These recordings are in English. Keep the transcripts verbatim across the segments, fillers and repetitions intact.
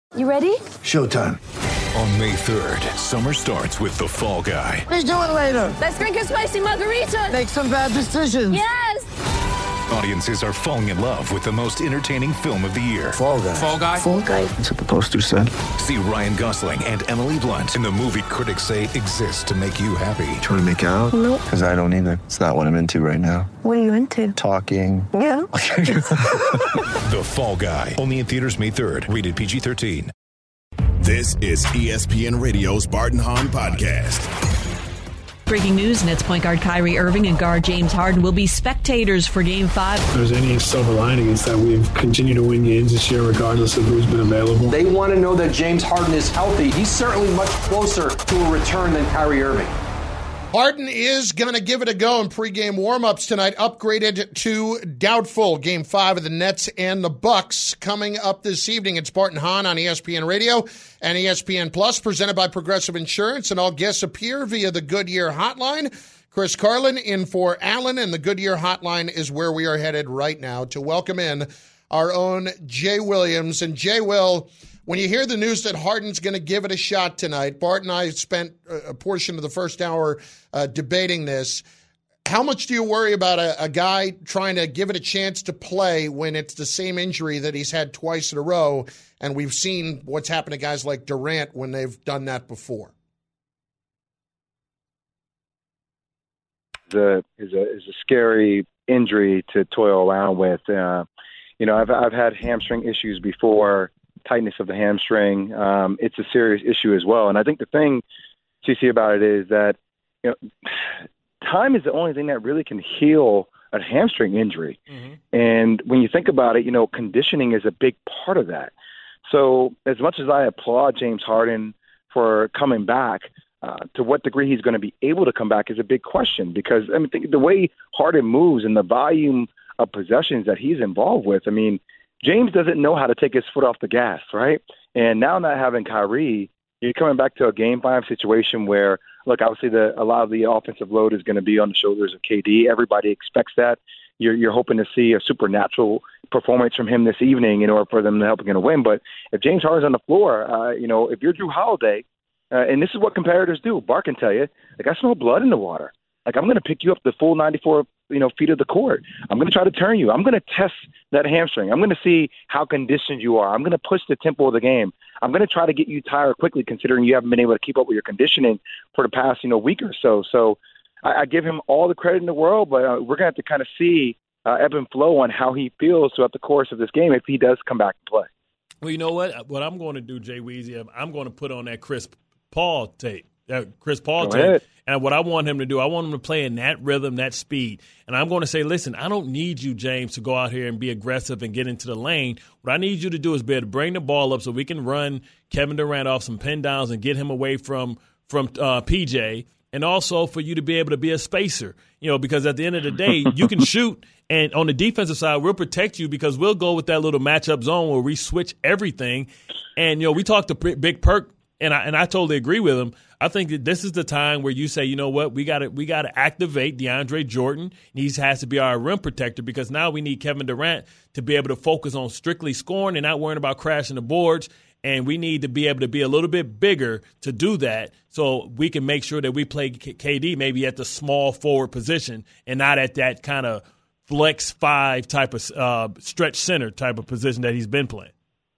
You ready? Showtime. On May third, summer starts with The Fall Guy. Let's do it later. Let's drink a spicy margarita. Make some bad decisions. Yes! Audiences are falling in love with the most entertaining film of the year. Fall Guy. Fall Guy? Fall Guy. That's what the poster said. See Ryan Gosling and Emily Blunt in the movie critics say exists to make you happy. Trying to make it out? Nope. Because I don't either. It's not what I'm into right now. What are you into? Talking. Yeah. The Fall Guy. Only in theaters May third. Rated P G thirteen. This is E S P N Radio's Bart and Hahn Podcast. Breaking news, Nets point guard Kyrie Irving and guard James Harden will be spectators for Game five. If there's any silver lining, it's that we've continued to win games this year regardless of who's been available. They want to know that James Harden is healthy. He's certainly much closer to a return than Kyrie Irving. Harden is going to give it a go in pregame warmups tonight, upgraded to doubtful. Game five of the Nets and the Bucks coming up this evening. It's Bart and Hahn on E S P N Radio and E S P N Plus, presented by Progressive Insurance, and all guests appear via the Goodyear Hotline. Chris Carlin in for Allen, and the Goodyear Hotline is where we are headed right now to welcome in our own Jay Williams. And Jay Will, when you hear the news that Harden's going to give it a shot tonight, Bart and I spent a portion of the first hour uh, debating this. How much do you worry about a, a guy trying to give it a chance to play when it's the same injury that he's had twice in a row? And we've seen what's happened to guys like Durant when they've done that before. The, is a is a scary injury to toil around with. Uh, you know, I've I've had hamstring issues before. Tightness of the hamstring. Um, it's a serious issue as well. And I think the thing, C C, about it is that, you know, time is the only thing that really can heal a hamstring injury. Mm-hmm. And when you think about it, you know, conditioning is a big part of that. So as much as I applaud James Harden for coming back, uh, to what degree he's going to be able to come back is a big question, because I mean, think the way Harden moves and the volume of possessions that he's involved with, I mean, James doesn't know how to take his foot off the gas, right? And now not having Kyrie, you're coming back to a game five situation where, look, obviously the, a lot of the offensive load is going to be on the shoulders of K D. Everybody expects that. You're, you're hoping to see a supernatural performance from him this evening in order for them to help him win. But if James Harden's on the floor, uh, you know, if you're Drew Holiday, uh, and this is what competitors do, Bart can tell you, like, I smell blood in the water. Like, I'm going to pick you up the full ninety-four, you know, feet of the court. I'm going to try to turn you. I'm going to test that hamstring. I'm going to see how conditioned you are. I'm going to push the tempo of the game. I'm going to try to get you tired quickly, considering you haven't been able to keep up with your conditioning for the past, you know, week or so. So I, I give him all the credit in the world, but uh, we're going to have to kind of see uh, ebb and flow on how he feels throughout the course of this game if he does come back and play. Well, you know what? What I'm going to do, Jay Weezy, I'm going to put on that Chris Paul tape. That Chris Paul Go tape. ahead. And what I want him to do, I want him to play in that rhythm, that speed. And I'm going to say, listen, I don't need you, James, to go out here and be aggressive and get into the lane. What I need you to do is be able to bring the ball up so we can run Kevin Durant off some pin downs and get him away from from uh, P J. And also for you to be able to be a spacer, you know, because at the end of the day, you can shoot. And on the defensive side, we'll protect you because we'll go with that little matchup zone where we switch everything. And, you know, we talked to Big Perk, and I, and I totally agree with him. I think that this is the time where you say, you know what, we got to we got to activate DeAndre Jordan. He has to be our rim protector because now we need Kevin Durant to be able to focus on strictly scoring and not worrying about crashing the boards. And we need to be able to be a little bit bigger to do that so we can make sure that we play K D maybe at the small forward position and not at that kind of flex five type of uh, stretch center type of position that he's been playing.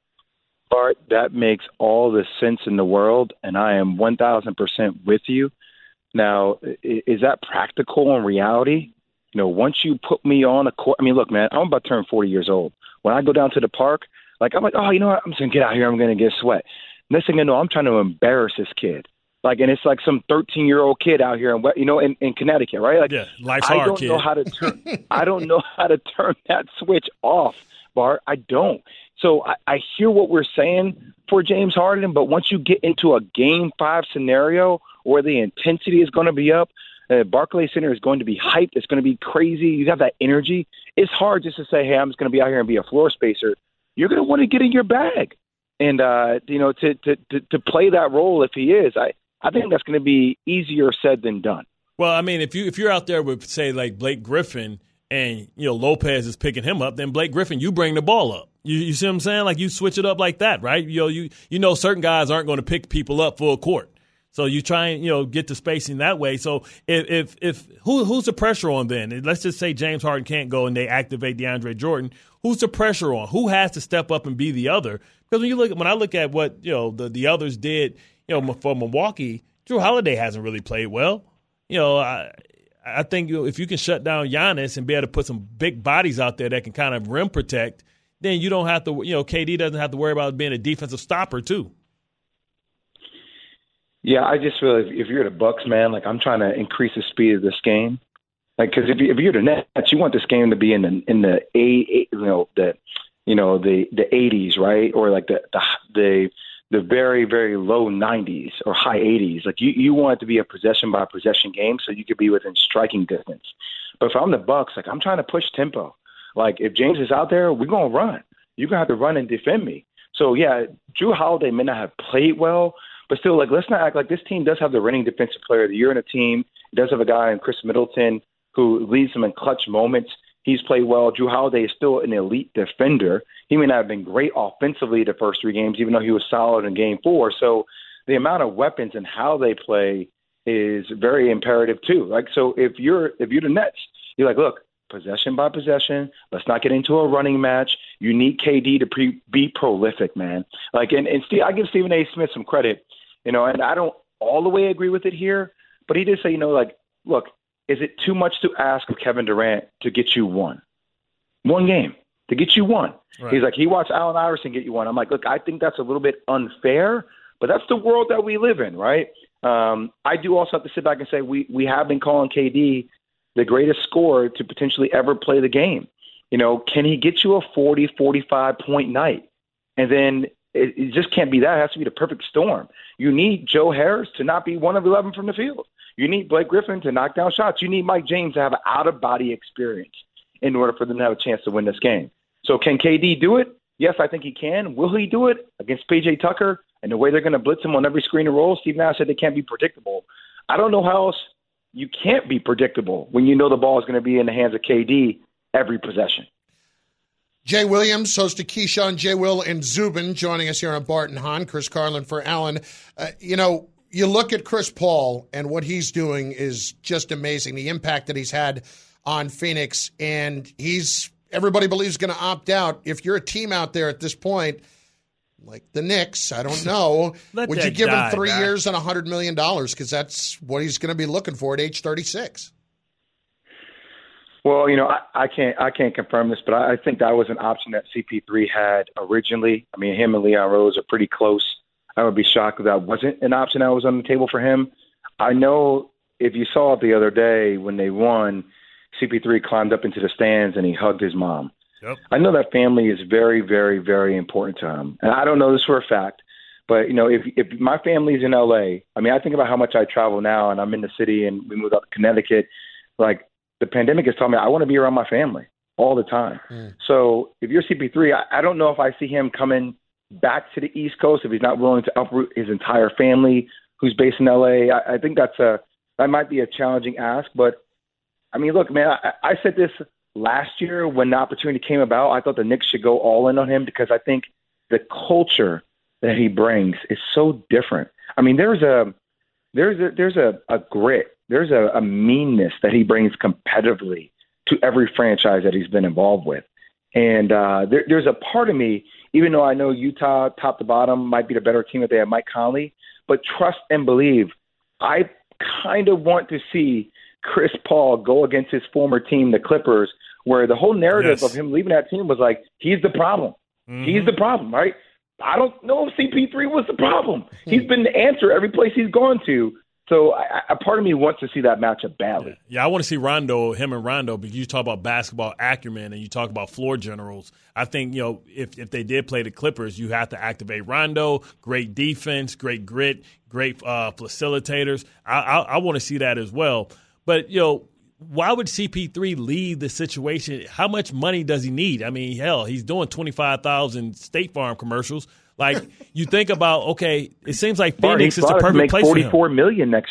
Bart, that makes all the sense in the world, and I am one thousand percent with you. Now, is that practical in reality? You know, once you put me on a court, I mean, look, man, I'm about to turn forty years old. When I go down to the park, like, I'm like, oh, you know what, I'm just going to get out here, I'm going to get sweat. Next thing I know, I'm trying to embarrass this kid. Like, and it's like some thirteen-year-old kid out here, in, you know, in, in Connecticut, right? Like, yeah, life's I hard, don't kid. know how to turn. I don't know how to turn that switch off, Bart. I don't. So I, I hear what we're saying for James Harden, but once you get into a game five scenario where the intensity is going to be up, uh, Barclays Center is going to be hyped, it's going to be crazy, you have that energy, it's hard just to say, hey, I'm just going to be out here and be a floor spacer. You're going to want to get in your bag. And, uh, you know, to, to, to, to play that role if he is, I, I think that's going to be easier said than done. Well, I mean, if, you, if you're out there with, say, like Blake Griffin, and, you know, Lopez is picking him up, then Blake Griffin, you bring the ball up. You, you see what I'm saying? Like, you switch it up like that, right? You know, you, you know certain guys aren't going to pick people up full court. So you try and, you know, get the spacing that way. So if if, if who who's the pressure on then? Let's just say James Harden can't go and they activate DeAndre Jordan. Who's the pressure on? Who has to step up and be the other? Because when you look, when I look at what, you know, the, the others did, you know, for Milwaukee, Drew Holiday hasn't really played well. You know, I I think you know, if you can shut down Giannis and be able to put some big bodies out there that can kind of rim protect, then you don't have to, you know, K D doesn't have to worry about being a defensive stopper too. Yeah, I just feel if, if you're the Bucks, man, like I'm trying to increase the speed of this game. Like, because if, you, if you're the Nets, you want this game to be in the in the eight, you know, the you know the the eighties, right, or like the the the, the very very low nineties or high eighties. Like you, you want it to be a possession by possession game, so you could be within striking distance. But if I'm the Bucks, like I'm trying to push tempo. Like if James is out there, we're gonna run. You're gonna have to run and defend me. So yeah, Drew Holiday may not have played well. But still, like, let's not act like this team does have the reigning defensive player of the year in the team. It does have a guy in Chris Middleton who leads them in clutch moments. He's played well. Drew Holiday is still an elite defender. He may not have been great offensively the first three games, even though he was solid in game four. So the amount of weapons and how they play is very imperative too. Like, so if you're if you're the Nets, you're like, look, possession by possession. Let's not get into a running match. You need K D to pre- be prolific, man. Like, and, and Steve, I give Stephen A. Smith some credit. You know, and I don't all the way agree with it here, but he did say, you know, like, look, is it too much to ask of Kevin Durant to get you one? One game, to get you one. Right. He's like, he watched Allen Iverson get you one. I'm like, look, I think that's a little bit unfair, but that's the world that we live in, right? Um, I do also have to sit back and say we, we have been calling K D the greatest scorer to potentially ever play the game. You know, can he get you a forty, forty-five point night? And then It, it just can't be that. It has to be the perfect storm. You need Joe Harris to not be one of eleven from the field. You need Blake Griffin to knock down shots. You need Mike James to have an out-of-body experience in order for them to have a chance to win this game. So can K D do it? Yes, I think he can. Will he do it against P J Tucker and the way they're going to blitz him on every screen and roll? Steve Nash said they can't be predictable. I don't know how else you can't be predictable when you know the ball is going to be in the hands of K D every possession. Jay Williams, host of Keyshawn, Jay Will, and Zubin, joining us here on Bart and Hahn. Chris Carlin for Allen. Uh, you know, you look at Chris Paul, and what he's doing is just amazing. The impact that he's had on Phoenix, and he's everybody believes going to opt out. If you're a team out there at this point, like the Knicks, I don't know, would you give die, him three man. years and one hundred million dollars? Because that's what he's going to be looking for at age thirty-six. Well, you know, I, I can't I can't confirm this, but I, I think that was an option that C P three had originally. I mean, him and Leon Rose are pretty close. I would be shocked if that wasn't an option that was on the table for him. I know if you saw it the other day when they won, C P three climbed up into the stands and he hugged his mom. Yep. I know that family is very, very, very important to him. And I don't know this for a fact, but, you know, if if my family's in L A, I mean, I think about how much I travel now and I'm in the city and we moved up to Connecticut, like, the pandemic has taught me I want to be around my family all the time. Mm. So if you're C P three, I, I don't know if I see him coming back to the East Coast if he's not willing to uproot his entire family who's based in L A. I, I think that's a that might be a challenging ask. But, I mean, look, man, I, I said this last year when the opportunity came about. I thought the Knicks should go all in on him because I think the culture that he brings is so different. I mean, there's a there's a, there's a, a grit. There's a, a meanness that he brings competitively to every franchise that he's been involved with. And uh, there, there's a part of me, even though I know Utah, top to bottom, might be the better team if they have Mike Conley, but trust and believe, I kind of want to see Chris Paul go against his former team, the Clippers, where the whole narrative yes. of him leaving that team was like, he's the problem. Mm-hmm. He's the problem, right? I don't know if C P three was the problem. Mm-hmm. He's been the answer every place he's gone to. So I, a part of me wants to see that matchup badly. Yeah, yeah I want to see Rondo, him and Rondo, because you talk about basketball acumen and you talk about floor generals. I think, you know, if, if they did play the Clippers, you have to activate Rondo, great defense, great grit, great uh, facilitators. I, I, I want to see that as well. But, you know, why would C P three leave the situation? How much money does he need? I mean, hell, he's doing twenty-five thousand State Farm commercials. Like, you think about, okay, it seems like Phoenix is the perfect make place forty-four for him. million next year.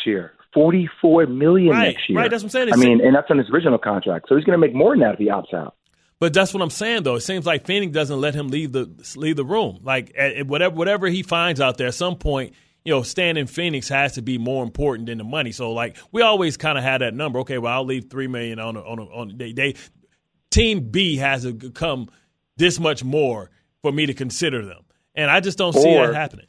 forty-four million dollars right, next year. Right, that's what I'm saying. I mean, and that's on his original contract. So he's going to make more than that if he opts out. But that's what I'm saying, though. It seems like Phoenix doesn't let him leave the leave the room. Like at, whatever whatever he finds out there, at some point, you know, staying in Phoenix has to be more important than the money. So, like, we always kind of had that number. Okay, well, I'll leave three million on a, on a, on they, they Team B has to come this much more for me to consider them, and I just don't see or, that happening.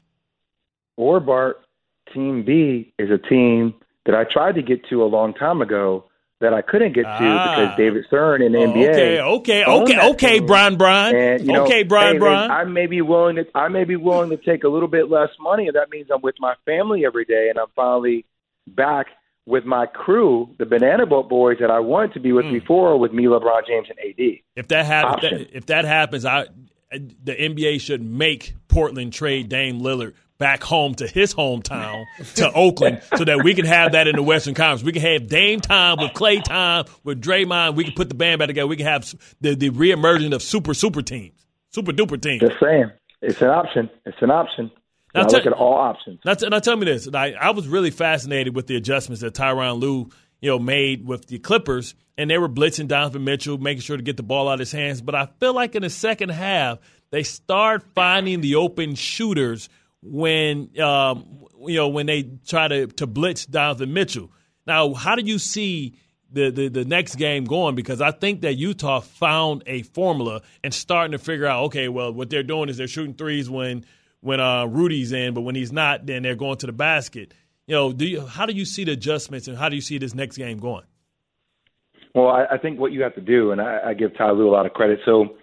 Or Bart, Team B is a team that I tried to get to a long time ago that I couldn't get to ah. because David Stern in the oh, N B A. Okay, okay, okay, okay, Brian, Brian. And, you know, okay, Brian, hey, Brian. I may be willing to. I may be willing to take a little bit less money, and that means I'm with my family every day, and I'm finally back with my crew, the Banana Boat Boys that I wanted to be with mm. before, with me, LeBron James, and A D. If that happens, if, if that happens, I the N B A should make Portland trade Dame Lillard back home to his hometown, to Oakland, so that we can have that in the Western Conference. We can have Dame time with Clay time with Draymond. We can put the band back together. We can have the, the reemergence of super, super teams, super duper teams. Just saying. It's an option. It's an option. Now, now look at all options. Now, now tell me this. I, I was really fascinated with the adjustments that Tyronn Lue, you know, made with the Clippers, and they were blitzing Donovan Mitchell, making sure to get the ball out of his hands. But I feel like in the second half, they start finding the open shooters when um, you know when they try to, to blitz Donovan Mitchell. Now, how do you see the, the the next game going? Because I think that Utah found a formula and starting to figure out, okay, well, what they're doing is they're shooting threes when when uh, Rudy's in, but when he's not, then they're going to the basket. You know, do you, how do you see the adjustments and how do you see this next game going? Well, I, I think what you have to do, and I, I give Ty Lue a lot of credit. So,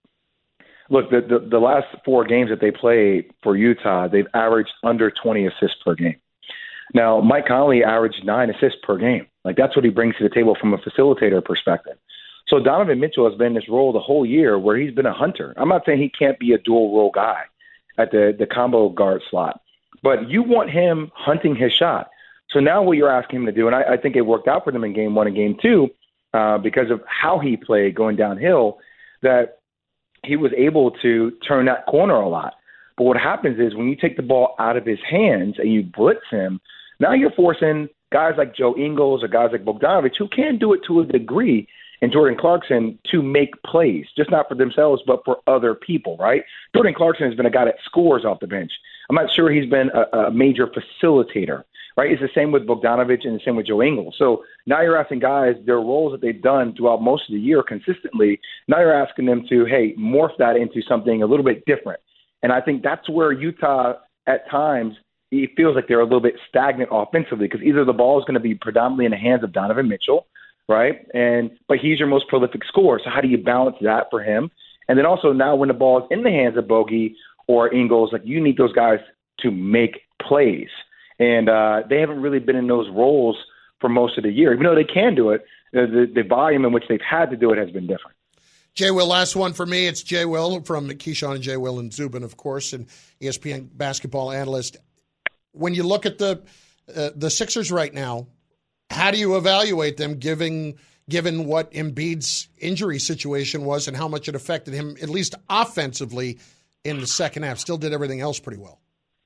look, the, the the last four games that they played for Utah, they've averaged under twenty assists per game. Now, Mike Conley averaged nine assists per game. Like, that's what he brings to the table from a facilitator perspective. So Donovan Mitchell has been in this role the whole year where he's been a hunter. I'm not saying he can't be a dual-role guy at the, the combo guard slot, but you want him hunting his shot. So now what you're asking him to do, and I, I think it worked out for them in game one and game two uh, because of how he played going downhill, that he was able to turn that corner a lot. But what happens is when you take the ball out of his hands and you blitz him, now you're forcing guys like Joe Ingles or guys like Bogdanovich, who can do it to a degree, and Jordan Clarkson to make plays, just not for themselves, but for other people, right? Jordan Clarkson has been a guy that scores off the bench. I'm not sure he's been a, a major facilitator, right? It's the same with Bogdanovich and the same with Joe Ingles. So now you're asking guys, their roles that they've done throughout most of the year consistently, now you're asking them to, hey, morph that into something a little bit different. And I think that's where Utah, at times, it feels like they're a little bit stagnant offensively because either the ball is going to be predominantly in the hands of Donovan Mitchell, right? And but he's your most prolific scorer. So how do you balance that for him? And then also now when the ball is in the hands of Bogey or Ingles, like you need those guys to make plays. And uh, they haven't really been in those roles for most of the year. Even though they can do it, the, the volume in which they've had to do it has been different. Jay Will, last one for me. It's Jay Will from Keyshawn and Jay Will and Zubin, of course, and E S P N basketball analyst. When you look at the uh, the Sixers right now, how do you evaluate them, given given what Embiid's injury situation was and how much it affected him, at least offensively, in the second half? Still did everything else pretty well.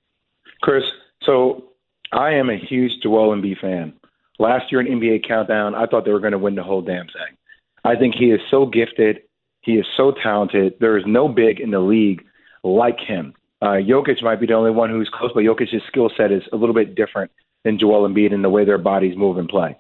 Chris, so I am a huge Joel Embiid fan. Last year in N B A Countdown, I thought they were going to win the whole damn thing. I think he is so gifted. He is so talented. There is no big in the league like him. Uh, Jokic might be the only one who's close, but Jokic's skill set is a little bit different than Joel Embiid in the way their bodies move and play.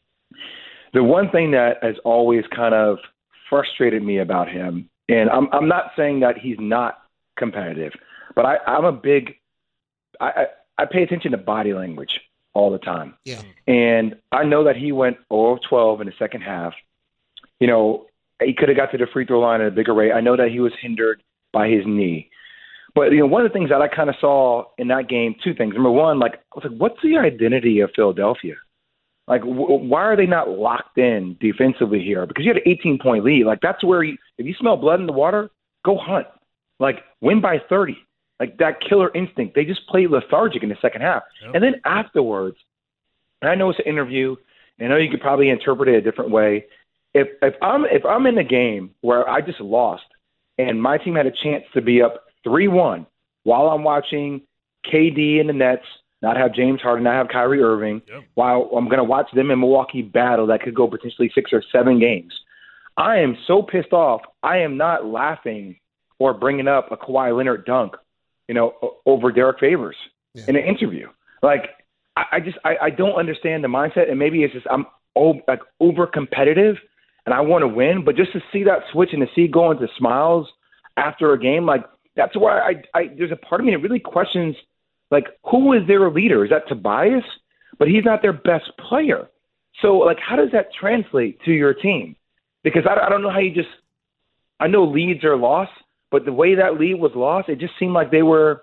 The one thing that has always kind of frustrated me about him, and I'm, I'm not saying that he's not competitive, but I, I'm a big I, I, I pay attention to body language all the time. Yeah. And I know that he went zero of twelve in the second half. You know, he could have got to the free throw line at a bigger rate. I know that he was hindered by his knee. But, you know, one of the things that I kind of saw in that game, two things. Number one, like, I was like, what's the identity of Philadelphia? Like, w- why are they not locked in defensively here? Because you had an eighteen-point lead. Like, that's where you, if you smell blood in the water, go hunt. Like, win by thirty. Like, that killer instinct. They just played lethargic in the second half. Yep. And then afterwards, and I know it's an interview, and I know you could probably interpret it a different way. If if I'm if I'm in a game where I just lost and my team had a chance to be up three one while I'm watching K D and the Nets not have James Harden, not have Kyrie Irving, yep. while I'm going to watch them in Milwaukee battle that could go potentially six or seven games. I am so pissed off. I am not laughing or bringing up a Kawhi Leonard dunk, you know, over Derek Favors yeah. in an interview. Like, I, I just I, I don't understand the mindset, and maybe it's just I'm oh, like over competitive, and I want to win. But just to see that switch and to see go into smiles after a game, like that's why I, I there's a part of me that really questions, like, who is their leader? Is that Tobias? But he's not their best player. So, like, how does that translate to your team? Because I, I don't know how you just – I know leads are lost, but the way that lead was lost, it just seemed like they were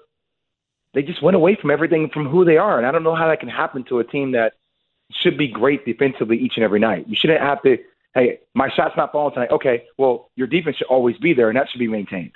– they just went away from everything from who they are. And I don't know how that can happen to a team that should be great defensively each and every night. You shouldn't have to – hey, my shot's not falling tonight. Okay, well, your defense should always be there, and that should be maintained.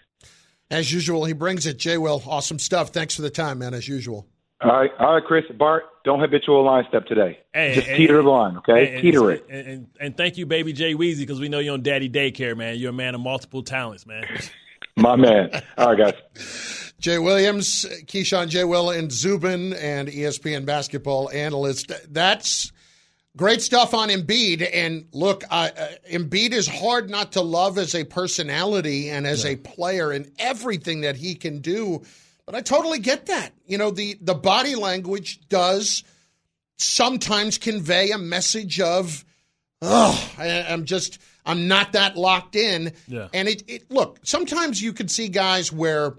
As usual, he brings it. Jay Will, awesome stuff. Thanks for the time, man, as usual. All right, all right, Chris. Bart, don't habitual line step today. Hey, Just and, teeter and, the line, okay? and, teeter it. And, and, and thank you, baby Jay Weezy, because we know you're on Daddy Daycare, man. You're a man of multiple talents, man. My man. All right, guys. Jay Williams, Keyshawn J. Will, and Zubin, and E S P N basketball analyst. That's great stuff on Embiid. And look, uh, uh, Embiid is hard not to love as a personality and as yeah. a player and everything that he can do. But I totally get that. You know, the, the body language does sometimes convey a message of, oh, I, I'm just, I'm not that locked in. Yeah. And it, it, look, sometimes you could see guys where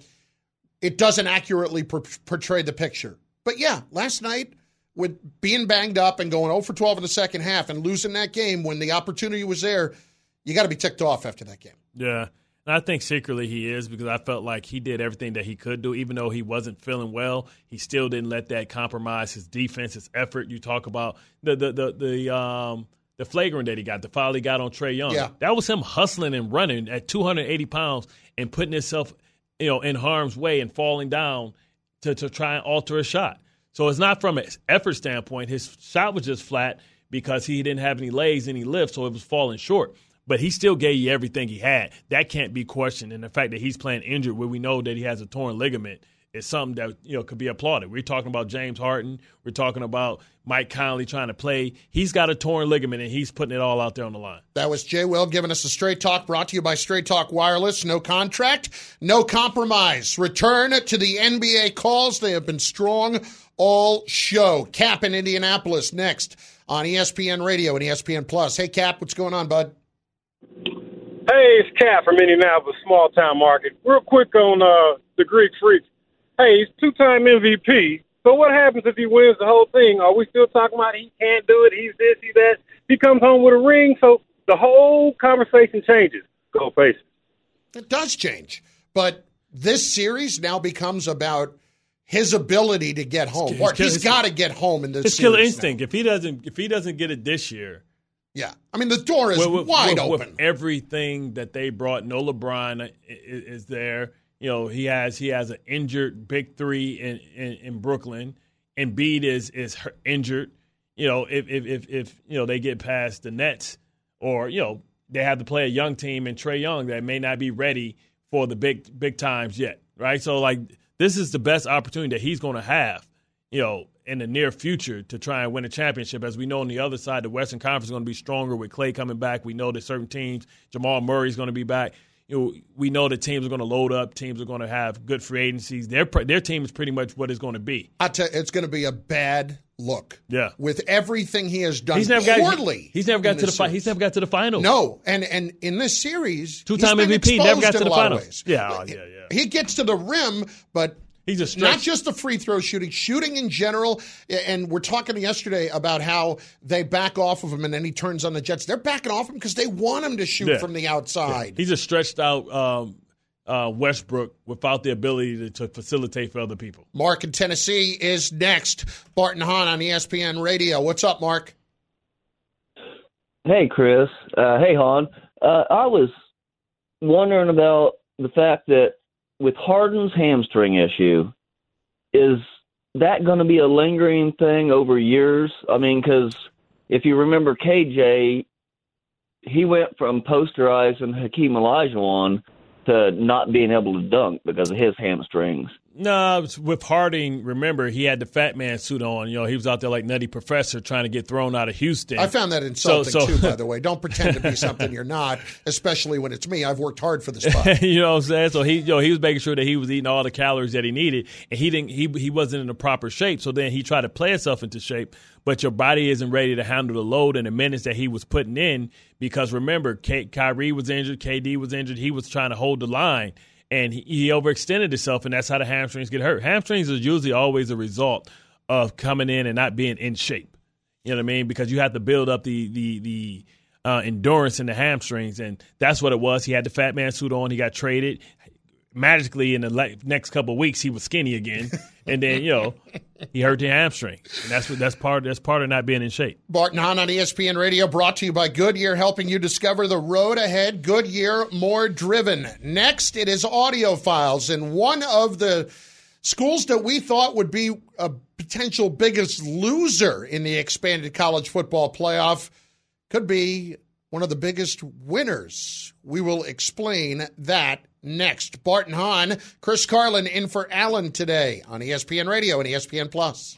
it doesn't accurately per- portray the picture. But yeah, last night with being banged up and going oh for twelve in the second half and losing that game when the opportunity was there, you got to be ticked off after that game. Yeah. And I think secretly he is, because I felt like he did everything that he could do. Even though he wasn't feeling well, he still didn't let that compromise his defense, his effort. You talk about the the the the, um, the flagrant that he got, the foul he got on Trae Young. Yeah. That was him hustling and running at two hundred eighty pounds and putting himself, you know, in harm's way and falling down to, to try and alter a shot. So it's not from an effort standpoint. His shot was just flat because he didn't have any legs, any lift, so it was falling short. But he still gave you everything he had. That can't be questioned. And the fact that he's playing injured where we know that he has a torn ligament is something that, you know, could be applauded. We're talking about James Harden. We're talking about Mike Conley trying to play. He's got a torn ligament, and he's putting it all out there on the line. That was Jay Will giving us a Straight Talk, brought to you by Straight Talk Wireless. No contract, no compromise. Return to the N B A calls. They have been strong all show. Cap in Indianapolis next on E S P N Radio and E S P N Plus. Hey, Cap, what's going on, bud? Hey, it's Cap from Indianapolis, small town market. Real quick on uh, the Greek Freak. Hey, he's two-time M V P. So what happens if he wins the whole thing? Are we still talking about he can't do it, he's this, he's that? He comes home with a ring, so the whole conversation changes. Go Pacers. It does change. But this series now becomes about his ability to get home. Or he's got to get home in this it's series. It's killer instinct. Now. If he doesn't, if he doesn't get it this year. Yeah. I mean, the door is with, with, wide with, open. With everything that they brought, no LeBron is, is there. You know, he has he has an injured big three in, in, in Brooklyn. Embiid is is injured. You know, if, if if if you know they get past the Nets, or you know they have to play a young team and Trae Young that may not be ready for the big big times yet, right? So like this is the best opportunity that he's going to have, you know, in the near future to try and win a championship. As we know on the other side, the Western Conference is going to be stronger with Klay coming back. We know that certain teams, Jamal Murray is going to be back. You know, we know that teams are going to load up. Teams are going to have good free agencies. Their their team is pretty much what it's going to be. I tell you, it's going to be a bad look. Yeah, with everything he has done he's never poorly. Got, he's never got to the fi- he's never got to the finals. No, and and in this series, two-time M V P, never got to the finals. Yeah, oh, yeah, yeah. He gets to the rim, but. He's a not just the free throw shooting, shooting in general. And we're talking yesterday about how they back off of him, and then he turns on the Jets. They're backing off him because they want him to shoot yeah. from the outside. Yeah. He's a stretched out um, uh, Westbrook without the ability to, to facilitate for other people. Mark in Tennessee is next. Barton Hahn on E S P N Radio. What's up, Mark? Hey, Chris. Uh, hey, Hahn. Uh, I was wondering about the fact that with Harden's hamstring issue, is that going to be a lingering thing over years? I mean, because if you remember K J, he went from posterizing Hakeem Olajuwon to not being able to dunk because of his hamstrings. No, with Harding, remember, he had the fat man suit on. You know, he was out there like Nutty Professor trying to get thrown out of Houston. I found that insulting, so, so, too, by the way. Don't pretend to be something you're not, especially when it's me. I've worked hard for the spot. You know what I'm saying? So he, you know, he was making sure that he was eating all the calories that he needed, and he didn't. He he wasn't in the proper shape. So then he tried to play himself into shape, but your body isn't ready to handle the load and the minutes that he was putting in. Because remember, K- Kyrie was injured, K D was injured. He was trying to hold the line. And he, he overextended himself, and that's how the hamstrings get hurt. Hamstrings is usually always a result of coming in and not being in shape. You know what I mean? Because you have to build up the the the uh, endurance in the hamstrings, and that's what it was. He had the fat man suit on. He got traded. Magically, in the le- next couple of weeks, he was skinny again, and then you know he hurt the hamstring. And that's what that's part that's part of not being in shape. Bart and Hahn on E S P N Radio, brought to you by Goodyear, helping you discover the road ahead. Goodyear, more driven. Next, it is Audio Files, and one of the schools that we thought would be a potential biggest loser in the expanded college football playoff could be one of the biggest winners. We will explain that next. Bart and Hahn, Chris Carlin in for Allen today on E S P N Radio and E S P N Plus.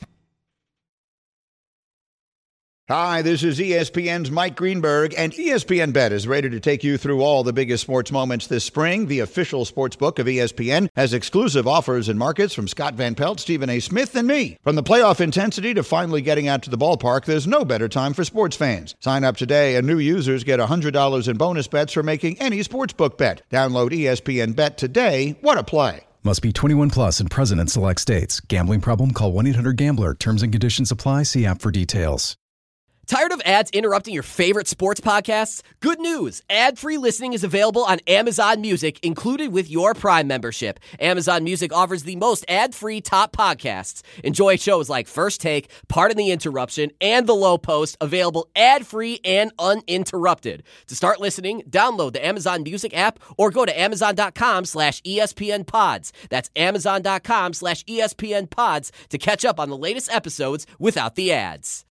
Hi, this is E S P N's Mike Greenberg, and E S P N Bet is ready to take you through all the biggest sports moments this spring. The official sports book of E S P N has exclusive offers and markets from Scott Van Pelt, Stephen A. Smith, and me. From the playoff intensity to finally getting out to the ballpark, there's no better time for sports fans. Sign up today, and new users get one hundred dollars in bonus bets for making any sportsbook bet. Download E S P N Bet today. What a play. Must be twenty-one plus and present in select states. Gambling problem? Call one eight hundred gambler. Terms and conditions apply. See app for details. Tired of ads interrupting your favorite sports podcasts? Good news! Ad-free listening is available on Amazon Music, included with your Prime membership. Amazon Music offers the most ad-free top podcasts. Enjoy shows like First Take, Pardon the Interruption, and The Low Post, available ad-free and uninterrupted. To start listening, download the Amazon Music app or go to amazon.com slash ESPN pods. That's amazon.com slash ESPN pods to catch up on the latest episodes without the ads.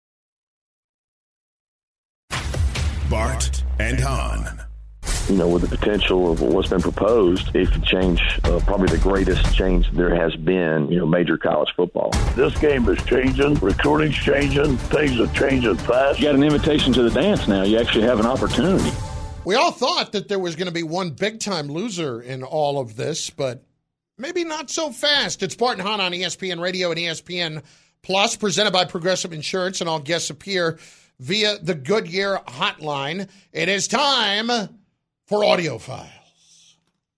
Bart and Hahn. You know, with the potential of what's been proposed, it could change uh, probably the greatest change there has been, you know, major college football. This game is changing. Recruiting's changing. Things are changing fast. You got an invitation to the dance now. You actually have an opportunity. We all thought that there was going to be one big-time loser in all of this, but maybe not so fast. It's Bart and Hahn on E S P N Radio and E S P N Plus, presented by Progressive Insurance, and all guests appear via the Goodyear hotline. It is time for Audio Files.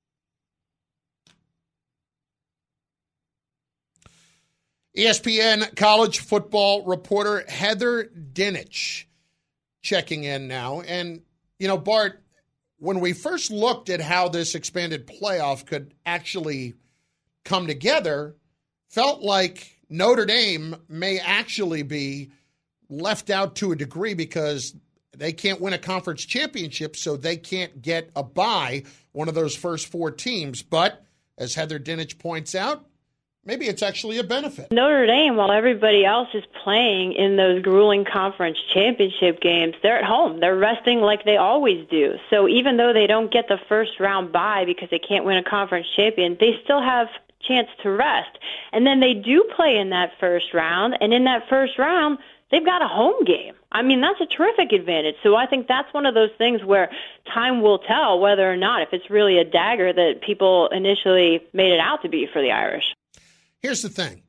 E S P N college football reporter Heather Dinich checking in now. And, you know, Bart, when we first looked at how this expanded playoff could actually come together, felt like Notre Dame may actually be left out to a degree because they can't win a conference championship, so they can't get a bye, one of those first four teams. But as Heather Dinich points out, maybe it's actually a benefit. Notre Dame, while everybody else is playing in those grueling conference championship games, they're at home. They're resting like they always do. So even though they don't get the first round bye because they can't win a conference champion, they still have chance to rest. And then they do play in that first round, and in that first round, they've got a home game. I mean, that's a terrific advantage. So I think that's one of those things where time will tell whether or not, if it's really a dagger that people initially made it out to be for the Irish. Here's the thing.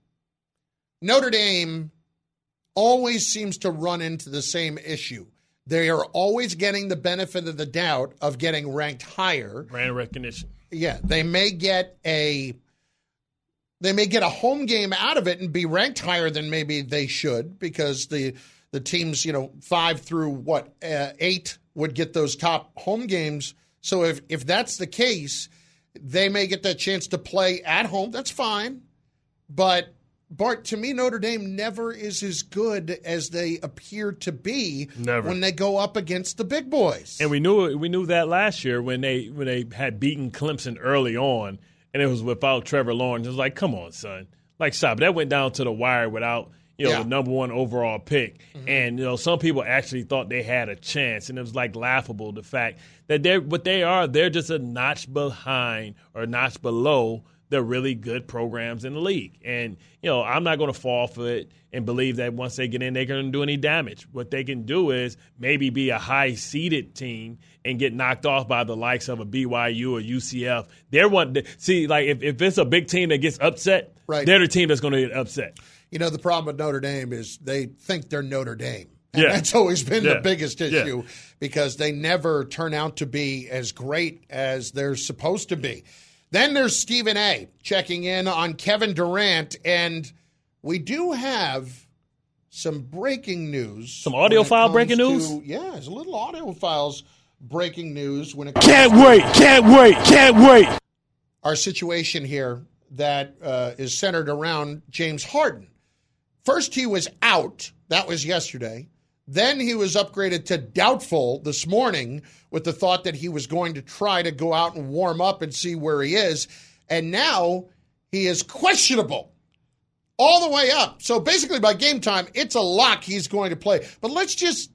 Notre Dame always seems to run into the same issue. They are always getting the benefit of the doubt of getting ranked higher. Brand recognition. Yeah, they may get a they may get a home game out of it and be ranked higher than maybe they should, because the the teams, you know, five through what uh, eight would get those top home games. So if if that's the case, they may get that chance to play at home. That's fine. But, Bart, to me, Notre Dame never is as good as they appear to be never. when they go up against the big boys. And we knew we knew that last year when they when they had beaten Clemson early on, and it was without Trevor Lawrence. It was like, come on, son. Like, stop. That went down to the wire without, you know, yeah. the number one overall pick. Mm-hmm. And, you know, some people actually thought they had a chance. And it was, like, laughable, the fact that they're what they are, they're just a notch behind or a notch below they're really good programs in the league. And, you know, I'm not going to fall for it and believe that once they get in, they're going to do any damage. What they can do is maybe be a high-seeded team and get knocked off by the likes of a B Y U or U C F. They're one – see, like, if, if it's a big team that gets upset, right. they're the team that's going to get upset. You know, the problem with Notre Dame is they think they're Notre Dame. And yeah. that's always been yeah. the biggest issue yeah. because they never turn out to be as great as they're supposed to be. Then there's Stephen A. checking in on Kevin Durant, and we do have some breaking news. Some audio file breaking to, news? Yeah, there's a little audio files breaking news when it comes Can't to wait, can't wait, can't wait. Our situation here that uh, is centered around James Harden. First, he was out. That was yesterday. Then he was upgraded to doubtful this morning with the thought that he was going to try to go out and warm up and see where he is. And now he is questionable all the way up. So basically by game time, it's a lock he's going to play. But let's just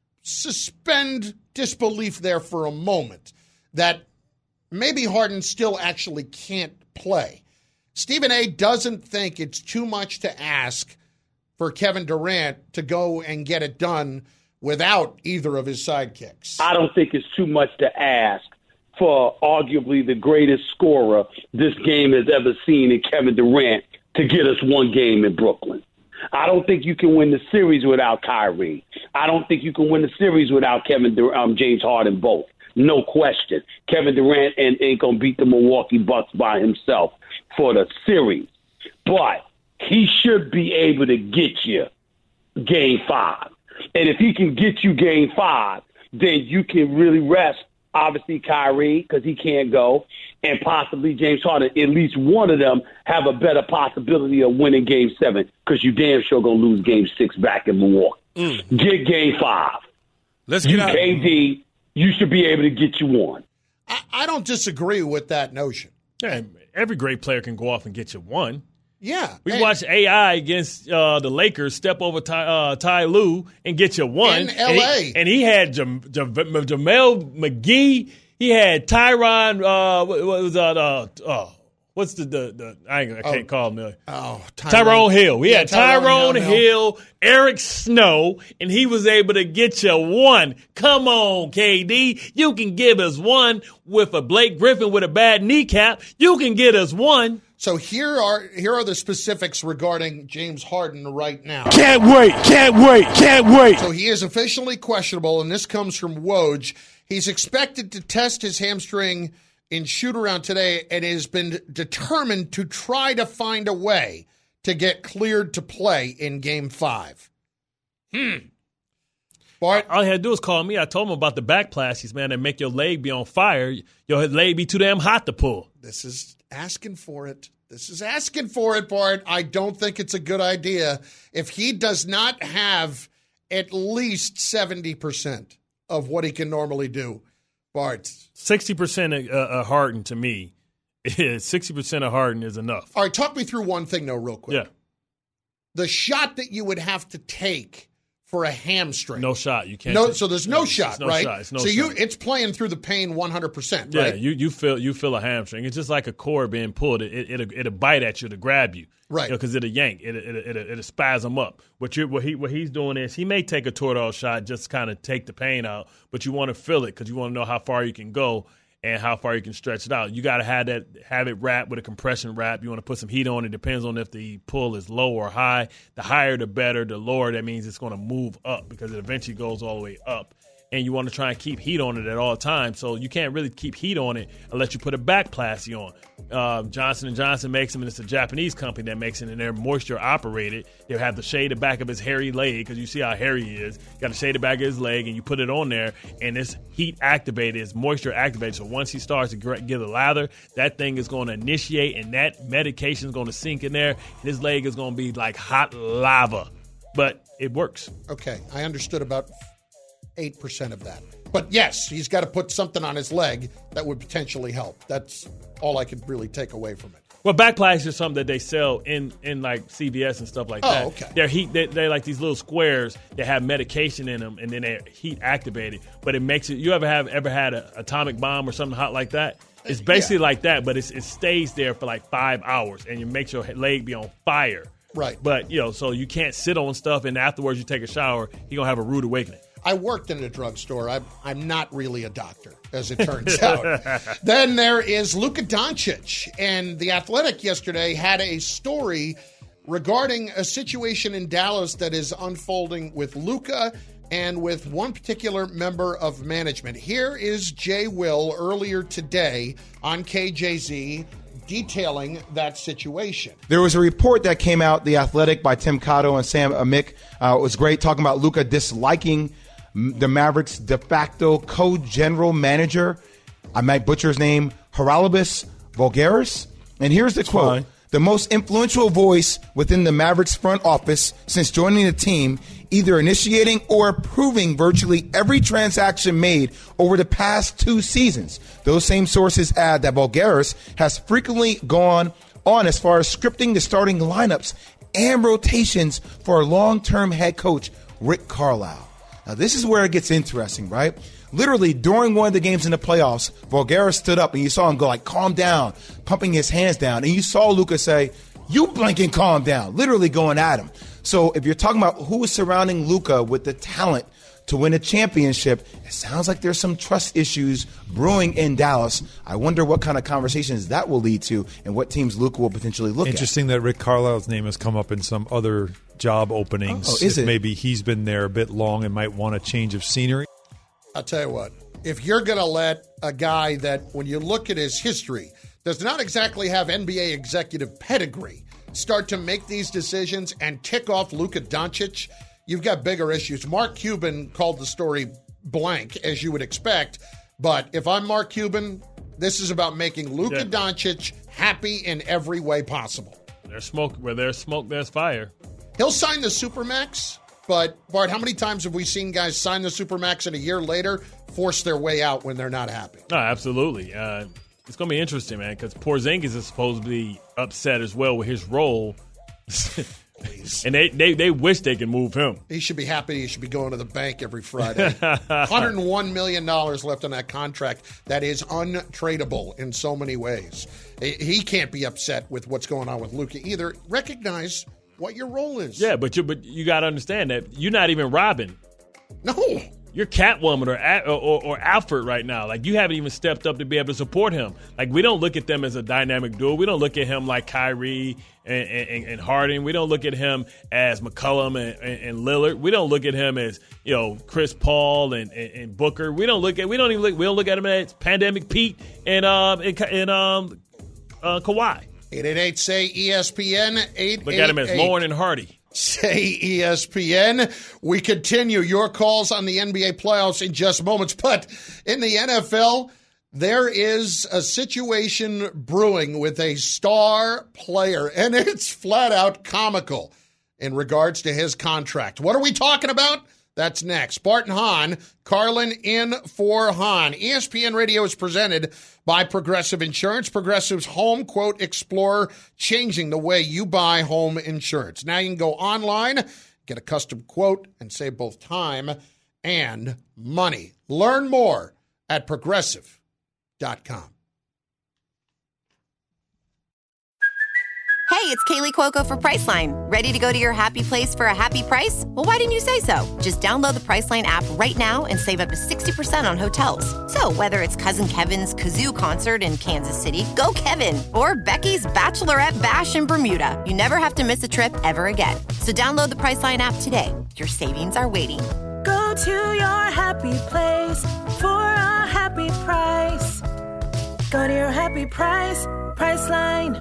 suspend disbelief there for a moment that maybe Harden still actually can't play. Stephen A. doesn't think it's too much to ask for Kevin Durant to go and get it done without either of his sidekicks. I don't think it's too much to ask for arguably the greatest scorer this game has ever seen in Kevin Durant to get us one game in Brooklyn. I don't think you can win the series without Kyrie. I don't think you can win the series without Kevin Dur- um, James Harden both. No question. Kevin Durant ain't, ain't going to beat the Milwaukee Bucks by himself for the series. But he should be able to get you game five. And if he can get you game five, then you can really rest, obviously, Kyrie, because he can't go, and possibly James Harden. At least one of them have a better possibility of winning game seven because you damn sure going to lose game six back in Milwaukee. Mm. Get game five. Let's get you, out. K D, you should be able to get you one. I, I don't disagree with that notion. Yeah, every great player can go off and get you one. Yeah. We watched A I against uh, the Lakers step over Ty, uh, Ty Lue and get you one. In L A. And he, and he had Jam, Jam, Jamel McGee. He had Tyron. Uh, what was that? Uh, uh, what's the, the, the I, ain't, I can't oh, call him. The, oh, Tyrone, Tyrone Hill. He yeah, had Tyrone, Tyrone Hill, Hill, Eric Snow, and he was able to get you one. Come on, K D. You can give us one with a Blake Griffin with a bad kneecap. You can get us one. So here are here are the specifics regarding James Harden right now. Can't wait, can't wait, can't wait. So he is officially questionable, and this comes from Woj. He's expected to test his hamstring in shoot-around today and has been determined to try to find a way to get cleared to play in Game five. Hmm. Bart? All he had to do was call me. I told him about the backplastics, man, that make your leg be on fire. Your leg be too damn hot to pull. This is asking for it. This is asking for it, Bart. I don't think it's a good idea. If he does not have at least seventy percent of what he can normally do, Bart. sixty percent of uh, Harden to me is sixty percent of Harden is enough. All right, talk me through one thing, though, real quick. Yeah. The shot that you would have to take for a hamstring. No shot. You can't. No, take, so there's no, no shot, no right? Shot. It's no so shot. you, it's playing through the pain one hundred percent, yeah, right? you you feel you feel a hamstring. It's just like a cord being pulled. It it it'll, it'll bite at you to grab you, right? Because you know, it'll yank. It it it it'll spasm up. What you what he what he's doing is he may take a Toradol shot just to kind of take the pain out, but you want to feel it because you want to know how far you can go and how far you can stretch it out. You got to have that, have it wrapped with a compression wrap. You want to put some heat on it. Depends on if the pull is low or high. The higher, the better. The lower, that means it's going to move up because it eventually goes all the way up. And you want to try and keep heat on it at all times. So you can't really keep heat on it unless you put a back plasty on. Uh, Johnson and Johnson makes them, and it's a Japanese company that makes it, and they're moisture operated. They'll have to shade the back of his hairy leg because you see how hairy he is. You got to shade the back of his leg, and you put it on there, and it's heat activated, it's moisture activated. So once he starts to get the lather, that thing is going to initiate, and that medication is going to sink in there, and his leg is going to be like hot lava. But it works. Okay, I understood about eight percent of that. But yes, he's got to put something on his leg that would potentially help. That's all I could really take away from it. Well, backplastics is something that they sell in, in like C V S and stuff like oh, that. Okay. They're heat. They, they're like these little squares that have medication in them, and then they're heat activated. But it makes it. You ever have ever had an atomic bomb or something hot like that? It's basically yeah. like that, but it's, it stays there for like five hours, and it makes your leg be on fire. Right. But, you know, so you can't sit on stuff, and afterwards you take a shower, you're going to have a rude awakening. I worked in a drugstore. I'm, I'm not really a doctor, as it turns out. Then there is Luka Doncic, and The Athletic yesterday had a story regarding a situation in Dallas that is unfolding with Luka and with one particular member of management. Here is Jay Will earlier today on K J Z detailing that situation. There was a report that came out, The Athletic, by Tim Cotto and Sam Amick. Uh, it was great, talking about Luka disliking the Mavericks' de facto co-general manager. I might butcher his name, Haralabos Voulgaris. And here's the That's quote. Fine. The most influential voice within the Mavericks front office since joining the team, either initiating or approving virtually every transaction made over the past two seasons. Those same sources add that Voulgaris has frequently gone on as far as scripting the starting lineups and rotations for long-term head coach Rick Carlisle. Now, this is where it gets interesting, right? Literally, during one of the games in the playoffs, Voulgaris stood up and you saw him go like, calm down, pumping his hands down. And you saw Luka say, you blinking calm down, literally going at him. So if you're talking about who is surrounding Luka with the talent to win a championship, it sounds like there's some trust issues brewing in Dallas. I wonder what kind of conversations that will lead to and what teams Luka will potentially look Interesting at. Interesting that Rick Carlisle's name has come up in some other job openings. Oh, is it? Maybe he's been there a bit long and might want a change of scenery. I'll tell you what, if you're going to let a guy that, when you look at his history, does not exactly have N B A executive pedigree, start to make these decisions and kick off Luka Doncic, you've got bigger issues. Mark Cuban called the story blank, as you would expect. But if I'm Mark Cuban, this is about making Luka yeah. Doncic happy in every way possible. There's smoke. Where there's smoke, there's fire. He'll sign the Supermax. But, Bart, how many times have we seen guys sign the Supermax and a year later force their way out when they're not happy? No, absolutely. Uh, it's going to be interesting, man, because Porzingis is supposed to be upset as well with his role. And they, they, they wish they could move him. He should be happy. He should be going to the bank every Friday. one hundred one million dollars left on that contract that is untradeable in so many ways. He can't be upset with what's going on with Luka either. Recognize what your role is. Yeah, but you but you got to understand that you're not even Robin. No. You're Catwoman or, or or Alfred right now. Like, you haven't even stepped up to be able to support him. Like, we don't look at them as a dynamic duo. We don't look at him like Kyrie and, and, and Harden. We don't look at him as McCollum and, and, and Lillard. We don't look at him as, you know, Chris Paul and, and, and Booker. We don't look at we don't even look we don't look at him as Pandemic Pete and um and, and um uh, Kawhi. eight eight eight say E S P N. eight eight eight Look at him as Lauren and Hardy. Say E S P N. We continue your calls on the N B A playoffs in just moments. But in the N F L, there is a situation brewing with a star player, and it's flat out comical in regards to his contract. What are we talking about? That's next. Bart and Hahn, Carlin in for Hahn. E S P N Radio is presented by Progressive Insurance. Progressive's Home Quote Explorer, changing the way you buy home insurance. Now you can go online, get a custom quote, and save both time and money. Learn more at progressive dot com. Hey, it's Kaylee Cuoco for Priceline. Ready to go to your happy place for a happy price? Well, why didn't you say so? Just download the Priceline app right now and save up to sixty percent on hotels. So whether it's Cousin Kevin's Kazoo Concert in Kansas City, go Kevin, or Becky's Bachelorette Bash in Bermuda, you never have to miss a trip ever again. So download the Priceline app today. Your savings are waiting. Go to your happy place for a happy price. Go to your happy price, Priceline.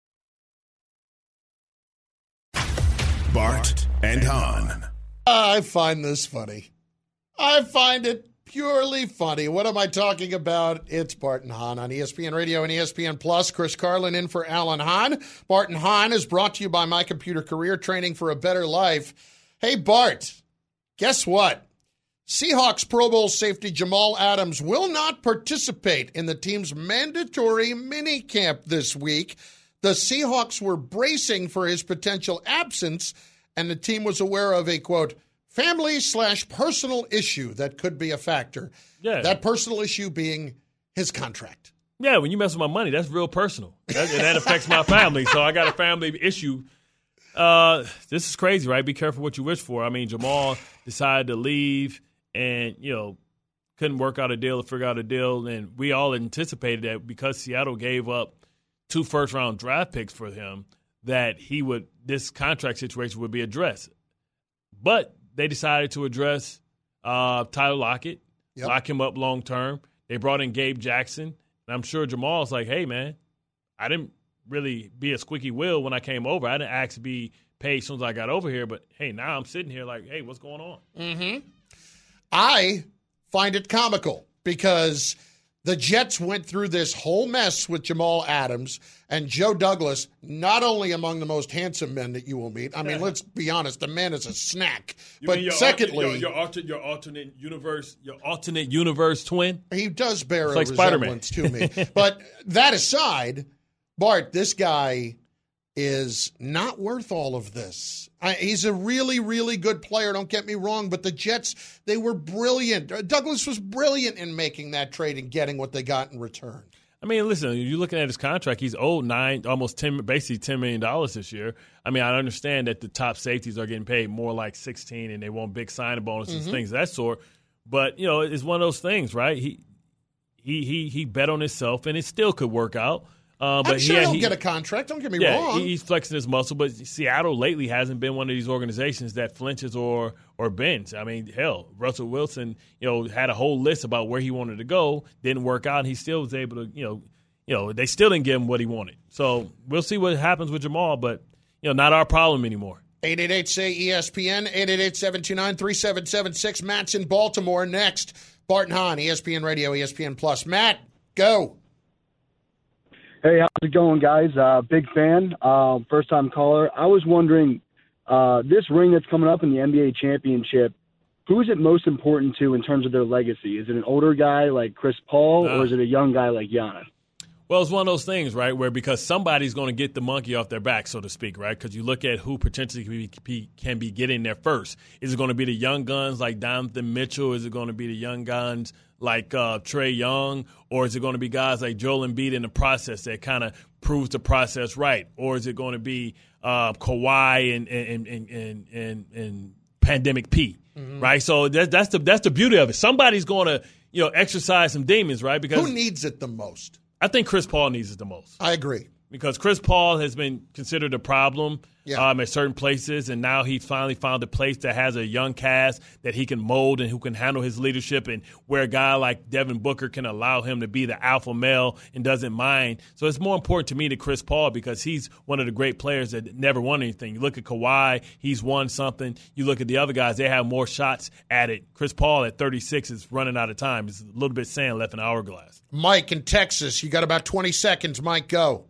Bart and Hahn. I find this funny. I find it purely funny. What am I talking about? It's Bart and Hahn on E S P N Radio and E S P N Plus. Chris Carlin in for Alan Hahn. Bart and Hahn is brought to you by My Computer Career, training for a better life. Hey, Bart, guess what? Seahawks Pro Bowl safety Jamal Adams will not participate in the team's mandatory minicamp this week. The Seahawks were bracing for his potential absence, and the team was aware of a, quote, family slash personal issue that could be a factor. Yeah. That personal issue being his contract. Yeah, when you mess with my money, that's real personal. That, and that affects my family. So I got a family issue. Uh, this is crazy, right? Be careful what you wish for. I mean, Jamal decided to leave and, you know, couldn't work out a deal or figure out a deal. And we all anticipated that because Seattle gave up two first-round draft picks for him, that he would this contract situation would be addressed. But they decided to address uh, Tyler Lockett, yep. lock him up long-term. They brought in Gabe Jackson. And I'm sure Jamal's like, hey, man, I didn't really be a squeaky wheel when I came over. I didn't ask to be paid as soon as I got over here. But, hey, now I'm sitting here like, hey, what's going on? Mm-hmm. I find it comical because the Jets went through this whole mess with Jamal Adams and Joe Douglas, not only among the most handsome men that you will meet. I mean, let's be honest, the man is a snack. You but your secondly, alter, your, your, alter, your alternate universe, your alternate universe twin. He does bear it's a like resemblance Spider-Man. to me. But that aside, Bart, this guy is not worth all of this. I, he's a really, really good player, don't get me wrong, but the Jets, they were brilliant. Douglas was brilliant in making that trade and getting what they got in return. I mean, listen, you're looking at his contract. He's owed nine, almost ten, basically ten million dollars this year. I mean, I understand that the top safeties are getting paid more like sixteen, and they want big signing bonuses, Mm-hmm. things of that sort. But you know, it's one of those things, right? He he he he bet on himself, and it still could work out. Uh, but I'm sure yeah, he'll he, get a contract. Don't get me yeah, wrong. he's flexing his muscle, but Seattle lately hasn't been one of these organizations that flinches or or bends. I mean, hell, Russell Wilson, you know, had a whole list about where he wanted to go, didn't work out, and he still was able to, you know, you know, they still didn't give him what he wanted. So we'll see what happens with Jamal, but you know, not our problem anymore. eight eight eight say E S P N, eight eight eight, seven two nine, three seven seven six. Matt's in Baltimore next. Bart and Hahn, E S P N Radio, E S P N Plus. Matt, go. Hey, how's it going, guys? Uh, big fan, uh, first-time caller. I was wondering, uh, this ring that's coming up in the N B A championship, who is it most important to in terms of their legacy? Is it an older guy like Chris Paul, Uh, or is it a young guy like Giannis? Well, it's one of those things, right, where because somebody's going to get the monkey off their back, so to speak, right? Because you look at who potentially can be, be, can be getting there first. Is it going to be the young guns like Donovan Mitchell? Is it going to be the young guns like uh, Trae Young? Or is it going to be guys like Joel Embiid in the process that kind of proves the process right? Or is it going to be uh, Kawhi and and, and, and, and, and Pandemic P, mm-hmm. right? So that, that's the that's the beauty of it. Somebody's going to you know exercise some demons, right? Because who needs it the most? I think Chris Paul needs it the most. I agree. Because Chris Paul has been considered a problem yeah. um, at certain places, and now he finally found a place that has a young cast that he can mold and who can handle his leadership, and where a guy like Devin Booker can allow him to be the alpha male and doesn't mind. So it's more important to me to Chris Paul because he's one of the great players that never won anything. You look at Kawhi, he's won something. You look at the other guys, they have more shots at it. Chris Paul at thirty-six is running out of time. It's a little bit sand left in the hourglass. Mike in Texas, you got about twenty seconds. Mike, go.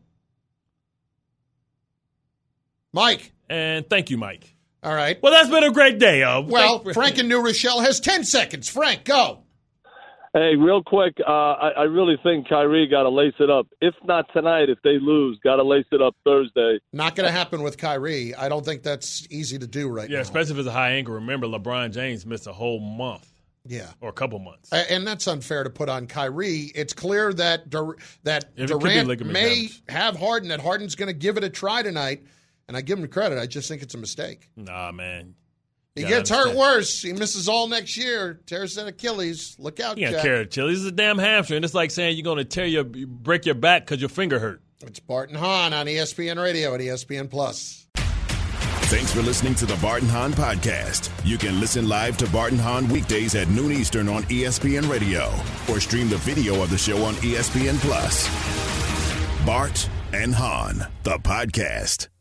Mike. And thank you, Mike. All right. Well, that's been a great day. Uh, well, Frank in New Rochelle has ten seconds. Frank, go. Hey, real quick, uh, I, I really think Kyrie got to lace it up. If not tonight, if they lose, got to lace it up Thursday. Not going to happen with Kyrie. I don't think that's easy to do right yeah, now. Yeah, especially if it's a high ankle. Remember, LeBron James missed a whole month. Yeah. Or a couple months. And that's unfair to put on Kyrie. It's clear that Dur- that If Durant may have Harden, that Harden's going to give it a try tonight. And I give him credit. I just think it's a mistake. Nah, man. He gets understand. hurt worse. He misses all next year. Tears that Achilles. Look out, you Jack. You can't carry Achilles. This is a damn hamstring. It's like saying you're going to tear your, break your back because your finger hurt. It's Bart and Hahn on E S P N Radio and E S P N Plus. Thanks for listening to the Bart and Hahn Podcast. You can listen live to Bart and Hahn weekdays at noon Eastern on E S P N Radio or stream the video of the show on E S P N Plus. Bart and Hahn, the podcast.